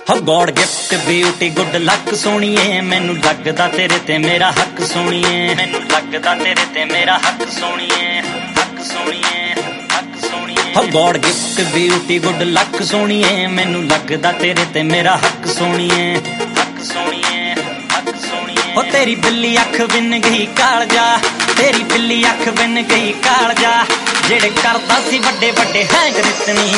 ਹੋ god gift beauty good luck ਸੋਣੀਏ, ਮੈਨੂੰ ਲੱਗਦਾ ਤੇਰੇ ਤੇ ਮੇਰਾ ਹੱਕ ਸੋਣੀਏ, ਮੈਨੂੰ ਲੱਗਦਾ ਤੇਰੇ ਤੇ ਮੇਰਾ ਹੱਕ ਸੋਣੀਏ, ਹੱਕ ਸੋਣੀਏ, ਹੱਕ ਸੋਣੀਏ। ਹੋ god gift beauty good luck ਸੋਣੀਏ, ਮੈਨੂੰ ਲੱਗਦਾ ਤੇਰੇ ਤੇ ਮੇਰਾ ਹੱਕ ਸੋਣੀਏ, ਹੱਕ ਸੋਣੀਏ, ਹੱਕ ਸੋਣੀਏ। ਹੋ ਤੇਰੀ ਬਿੱਲੀ ਅੱਖ ਬਿੰਨ ਗਈ ਕਾਲਜਾ, ਤੇਰੀ ਬਿੱਲੀ ਅੱਖ ਬਿੰਨ ਗਈ ਕਾਲਜਾ, ਜਿਹੜੇ ਕਰਦਾ ਸੀ ਵੱਡੇ ਵੱਡੇ ਹੈਂਗ ਰਿਤਨੀ।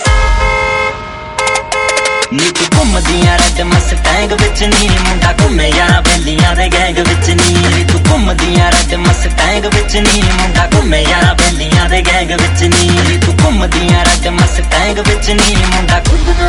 ਨੀ ਤੂੰ ਘੁੰਮਦੀਆਂ ਰੈਡ ਮਸਟੈਂਗ ਵਿੱਚ ਨੀ, ਮੁੰਡਾ ਘੁੰਮੇ ਯਾਰਾਂ ਬੇਲੀਆਂ ਦੇ ਗੈਂਗ ਵਿੱਚ ਨੀ। ਤੂੰ ਘੁੰਮਦੀਆਂ ਰੈਡ ਮਸਟੈਂਗ ਵਿੱਚ ਨੀ, ਮੁੰਡਾ ਘੁੰਮੇ ਯਾਰਾਂ ਬੇਲੀਆਂ ਦੇ ਗੈਂਗ ਵਿੱਚ ਨੀ। ਤੂੰ ਘੁੰਮਦੀਆਂ ਰੈਡ ਮਸਟੈਂਗ ਵਿੱਚ ਨੀ, ਮੁੰਡਾ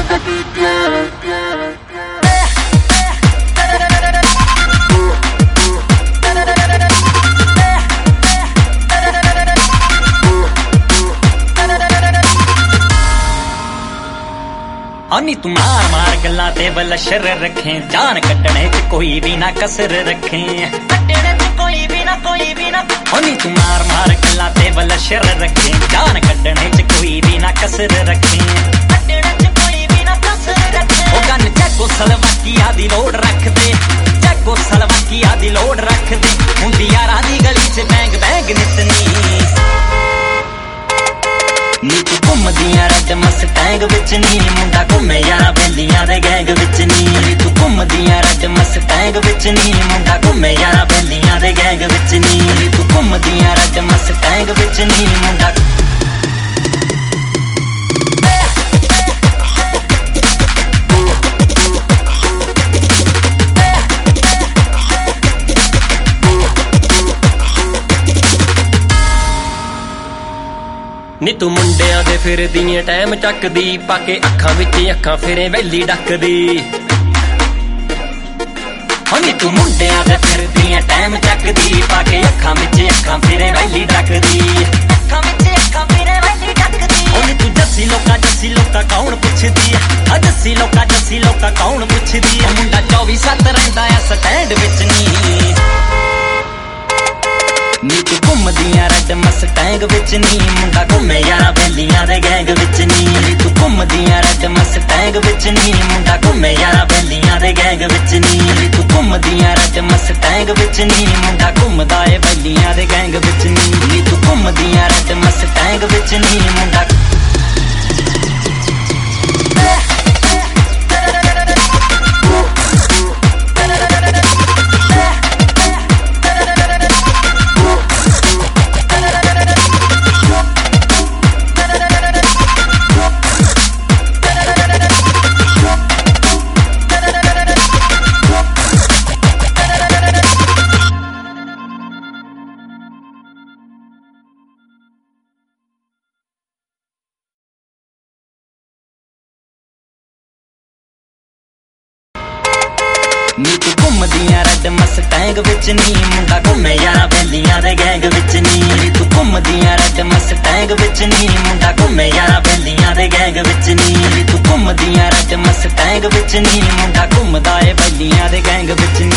ਨੀ ਤੂੰ ਮਾਰ ਮਾਰ ਗੱਲਾਂ ਤੇ ਬਲਸ਼ਰ ਰੱਖੇ, ਜਾਨ ਕੱਢਣੇ ਚ ਕੋਈ ਵੀ ਨਾ ਕਸਰ ਰੱਖੇ, ਕੱਢਣੇ ਚ ਕੋਈ ਵੀ ਨਾ, ਕੋਈ ਵੀ ਨਾ। ਨੀ ਤੂੰ ਮਾਰ ਮਾਰ ਗੱਲਾਂ ਤੇ ਬਲਸ਼ਰ ਰੱਖੇ, ਜਾਨ ਕੱਢਣੇ ਚ ਕੋਈ ਵੀ ਨਾ ਕਸਰ ਰੱਖੇ, ਕੱਢਣੇ ਚ ਕੋਈ ਵੀ ਨਾ ਕਸਰ ਰੱਖੇ। ਉਹ ਗੰਨ ਚੱਕੋ ਸਲਵਾਕੀਆ ਦੀ ਲੋੜ ਰੱਖਦੇ, ਚੱਕੋ ਸਲਵਾਕੀਆ ਦੀ ਲੋੜ ਰੱਖਦੇ, ਹੁੰਦੀ ਯਾਰਾਂ ਦੀ ਗਲੀ ਚ ਬੈਂਗ ਬੈਂਗ ਨਿਤਨੀ। ਨੀ ਤੂੰ ਘੁੰਮਦੀਆਂ ਰੈਡ ਮਸਟੈਂਗ ਵਿੱਚ ਨੀ, ਮੁੰਡਾ ਘੁੰਮੇ ਯਾਰਾਂ ਬੇਲੀਆਂ ਦੇ ਗੈਂਗ ਵਿੱਚ ਨੀ। ਤੂੰ ਘੁੰਮਦੀਆਂ ਰੈਡ ਮਸਟੈਂਗ ਵਿੱਚ ਨੀ, ਮੁੰਡਾ ਘੁੰਮੇ ਯਾਰਾਂ ਬੇਲੀਆਂ ਦੇ ਗੈਂਗ ਵਿੱਚ ਨੀ। ਤੂੰ ਘੁੰਮਦੀਆਂ ਰੈਡ ਮਸਟੈਂਗ ਵਿੱਚ ਨੀ, ਮੁੰਡਾ ਨੀ ਤੂੰ ਮੁੰਡਿਆਂ ਦੇ ਫਿਰਦੀਆਂ ਟਾਈਮ ਚੱਕਦੀ, ਪਾ ਕੇ ਅੱਖਾਂ ਵਿੱਚ ਅੱਖਾਂ ਫਿਰੇ ਵੈਲੀ ਡੱਕਦੀ। ਨੀ ਤੂੰ ਮੁੰਡਿਆਂ ਦੇ ਫਿਰਦੀਆਂ ਟਾਈਮ ਚੱਕਦੀ, ਪਾ ਕੇ ਅੱਖਾਂ ਵਿੱਚ ਅੱਖਾਂ ਫਿਰੇ ਵੈਲੀ ਡੱਕਦੀ, ਅੱਖਾਂ ਵਿੱਚ ਅੱਖਾਂ ਫਿਰੇ ਵੈਲੀ ਡੱਕਦੀ। ਨੀ ਤੂੰ ਜੱਸੀ ਲੋਕਾਂ ਕੌਣ ਪੁੱਛਦੀ ਆ, ਜੱਸੀ ਲੋਕਾਂ ਕੌਣ ਪੁੱਛਦੀ ਆ। ਮੁੰਡਾ 24/7 ਰਹਿੰਦਾ ਆ ਸਟੈਂਡ ਵਿੱਚ ਨੀ। ਨੀ ਤੂੰ ਘੁੰਮਦੀਆਂ ਰੈਡ ਮਸਟੈਂਗ ਵਿੱਚ ਨੀ, ਮੁੰਡਾ ਘੁੰਮੇ ਯਾਰਾਂ ਬੇਲੀਆਂ ਦੇ ਗੈਂਗ ਵਿੱਚ ਨੀ। ਤੂੰ ਘੁੰਮਦੀਆਂ ਰੈਡ ਮਸਟੈਂਗ ਵਿੱਚ ਨੀ, ਮੁੰਡਾ ਘੁੰਮੇ ਯਾਰਾਂ ਬੇਲੀਆਂ ਦੇ ਗੈਂਗ ਵਿੱਚ ਨੀ। ਤੂੰ ਘੁੰਮਦੀਆਂ ਰੈਡ ਮਸਟੈਂਗ ਵਿੱਚ ਨੀ, ਮੁੰਡਾ ਘੁੰਮਦਾ ਏ ਬੇਲੀਆਂ ਦੇ ਗੈਂਗ ਵਿੱਚ ਨੀ। ਤੂੰ ਘੁੰਮਦੀਆਂ ਰੈਡ ਮਸਟੈਂਗ ਵਿੱਚ ਨੀ, ਮੁੰਡਾ ਨੀ ਤੂੰ ਘੁੰਮਦੀਆਂ ਰੈਡ ਮਸਟੈਂਗ ਵਿੱਚ ਨੀ, ਮੁੰਡਾ ਘੁੰਮੇ ਯਾਰਾਂ ਬੇਲੀਆਂ ਦੇ ਗੈਂਗ ਵਿੱਚ ਨੀ। ਤੂੰ ਘੁੰਮਦੀਆਂ ਰੈਡ ਮਸਟੈਂਗ ਵਿੱਚ ਨੀ, ਮੁੰਡਾ ਘੁੰਮੇ ਯਾਰਾਂ ਬੇਲੀਆਂ ਦੇ ਗੈਂਗ ਵਿੱਚ ਨੀ। ਤੂੰ ਘੁੰਮਦੀਆਂ ਰੈਡ ਮਸਟੈਂਗ ਵਿੱਚ ਨੀ, ਮੁੰਡਾ ਘੁੰਮਦਾ ਏ ਬੇਲੀਆਂ ਦੇ ਗੈਂਗ ਵਿੱਚ ਨੀ।